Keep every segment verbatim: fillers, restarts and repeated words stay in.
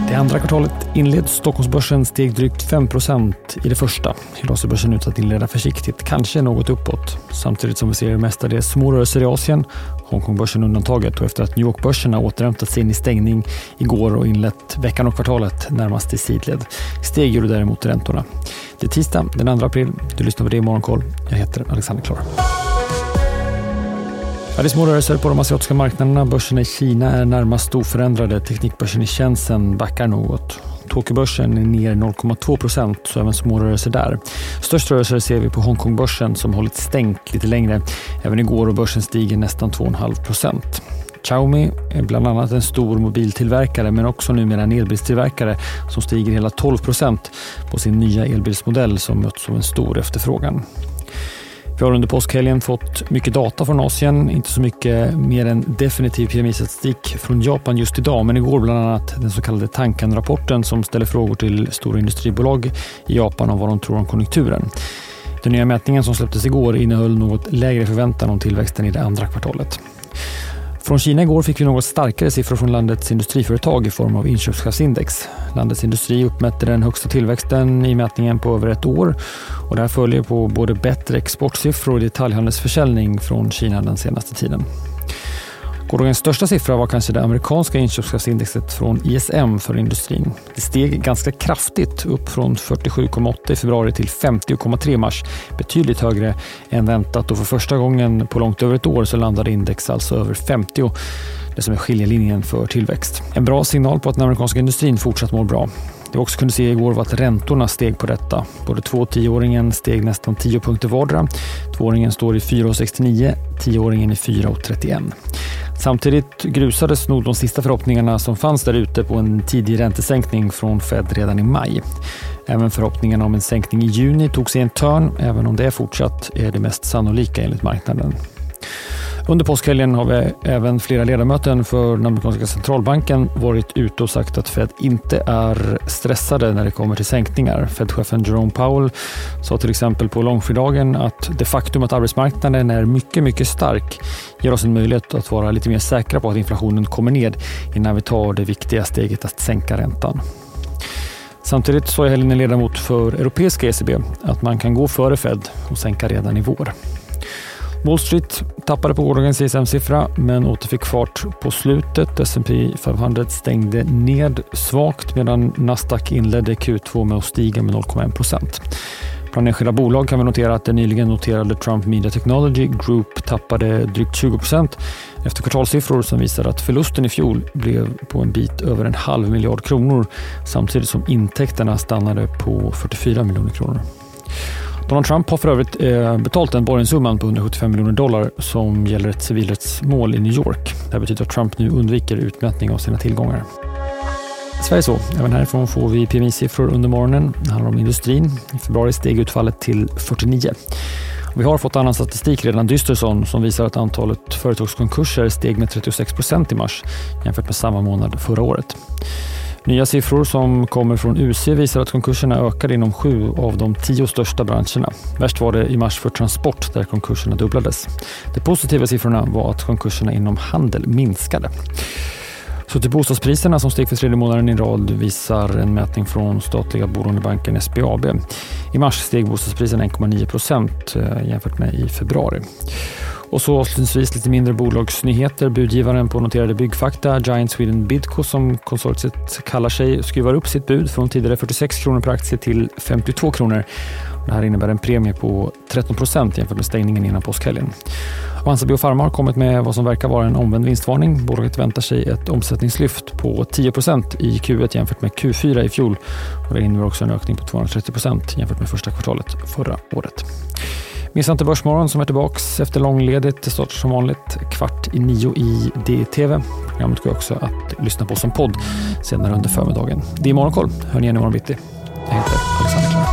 Det andra kvartalet inleds Stockholmsbörsen steg drygt fem procent i det första. Idag ser börsen ut att inleda försiktigt, kanske något uppåt. Samtidigt som vi ser mestadels små rörelser i Asien, Hongkongbörsen undantaget, och efter att New York-börsen har återhämtat sig in i stängning igår och inlett veckan och kvartalet närmast i sidled. Steg gjorde däremot räntorna. Det är tisdag den andra april. Du lyssnar på det i Morgonkoll. Jag heter Alexander Klar. Ja, det är små rörelser på de asiatiska marknaderna. Börserna i Kina är närmast oförändrade. Teknikbörsen i Shenzhen backar något. Tokyobörsen är ner noll komma två procent, så även små rörelser där. Störst rörelser ser vi på Hongkongbörsen som hållit stängt lite längre. Även igår och börsen stiger nästan två komma fem procent. Xiaomi är bland annat en stor mobiltillverkare men också numera en elbilstillverkare som stiger hela tolv procent på sin nya elbilsmodell som möts av en stor efterfrågan. Vi har under påskhelgen fått mycket data från Asien, inte så mycket mer än definitiv P M I-statistik från Japan just idag, men igår bland annat den så kallade Tankan-rapporten som ställer frågor till stora industribolag i Japan om vad de tror om konjunkturen. Den nya mätningen som släpptes igår innehöll något lägre förväntan om tillväxten i det andra kvartalet. Från Kina igår fick vi något starkare siffror från landets industriföretag i form av inköpschefsindex. Landets industri uppmätte den högsta tillväxten i mätningen på över ett år och det här följer på både bättre exportsiffror och detaljhandelsförsäljning från Kina den senaste tiden. Gårdagens största siffra var kanske det amerikanska inköpschefsindexet från I S M för industrin. Det steg ganska kraftigt upp från fyrtiosju komma åtta i februari till femtio komma tre i mars. Betydligt högre än väntat och för första gången på långt över ett år så landade index alltså över femtio. Det som är skiljelinjen för tillväxt. En bra signal på att den amerikanska industrin fortsatt mår bra. Det vi också kunde se igår var att räntorna steg på detta. Både två- och tioåringen steg nästan tio punkter vardera. Tvååringen står i fyra komma sextionio, tioåringen i fyra komma trettioett. Samtidigt grusades nog de sista förhoppningarna som fanns där ute på en tidig räntesänkning från Fed redan i maj. Även förhoppningarna om en sänkning i juni tog sig en törn, även om det är fortsatt är det mest sannolika enligt marknaden. Under påskhelgen har vi även flera ledamöter för den amerikanska centralbanken varit ute och sagt att Fed inte är stressade när det kommer till sänkningar. Fed-chefen Jerome Powell sa till exempel på långfredagen att det faktum att arbetsmarknaden är mycket, mycket stark ger oss en möjlighet att vara lite mer säkra på att inflationen kommer ned innan vi tar det viktiga steget att sänka räntan. Samtidigt så är Helen en ledamot för europeiska E C B att man kan gå före Fed och sänka redan i vår. Wall Street tappade på gårdagens I S M-siffra men återfick fart på slutet. S and P femhundra stängde ned svagt medan Nasdaq inledde Q två med att stiga med noll komma en procent. Bland enskilda bolag kan vi notera att den nyligen noterade Trump Media Technology Group tappade drygt tjugo procent efter kvartalssiffror som visar att förlusten i fjol blev på en bit över en halv miljard kronor samtidigt som intäkterna stannade på fyrtiofyra miljoner kronor. Donald Trump har för övrigt eh, betalt en borgensumman på hundrasjuttiofem miljoner dollar som gäller ett civilrättsmål i New York. Det här betyder att Trump nu undviker utmätning av sina tillgångar. Sverige så. Även härifrån får vi P M I-siffror under morgonen. Det handlar om industrin. I februari steg utfallet till fyrtionio. Vi har fått annan statistik redan dysterson som visar att antalet företagskonkurser steg med trettiosex procent i mars jämfört med samma månad förra året. Nya siffror som kommer från U C visar att konkurserna ökade inom sju av de tio största branscherna. Värst var det i mars för transport där konkurserna dubblades. De positiva siffrorna var att konkurserna inom handel minskade. Så till bostadspriserna som steg för tredje månaden i rad visar en mätning från statliga bolånebanken S B A B. I mars steg bostadspriserna en komma nio procent jämfört med i februari. Och så avslutningsvis lite mindre bolagsnyheter. Budgivaren på noterade byggfakta, Giant Sweden Bidco som konsortiet kallar sig, skruvar upp sitt bud från tidigare fyrtiosex kronor per aktie till femtiotvå kronor. Det här innebär en premie på tretton procent jämfört med stängningen innan påskhelgen. Avanza Biofarma har kommit med vad som verkar vara en omvänd vinstvarning. Bolaget väntar sig ett omsättningslyft på tio procent i Q ett jämfört med Q fyra i fjol. Och det innebär också en ökning på tvåhundratrettio procent jämfört med första kvartalet förra året. Missa inte Börsmorgon som är tillbaka efter långledigt. Det startar som vanligt kvart i nio i D T V. Programmet går också att lyssna på som podd senare under förmiddagen. Det är Morgonkoll. Hör ni igen i morgon bitti. Jag heter Alexander Klar.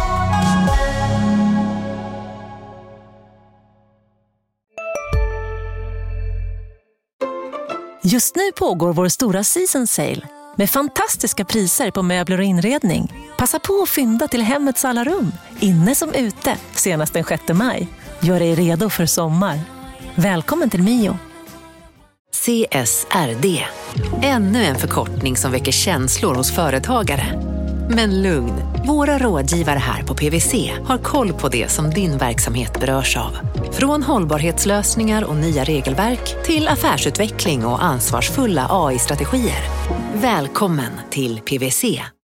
Just nu pågår vår stora season sale med fantastiska priser på möbler och inredning. Passa på att fynda till hemmets alla rum, inne som ute, senast den sjätte maj. Gör dig redo för sommar. Välkommen till Mio. C S R D. Ännu en förkortning som väcker känslor hos företagare. Men lugn, våra rådgivare här på P W C har koll på det som din verksamhet berörs av. Från hållbarhetslösningar och nya regelverk till affärsutveckling och ansvarsfulla A I-strategier. Välkommen till P W C.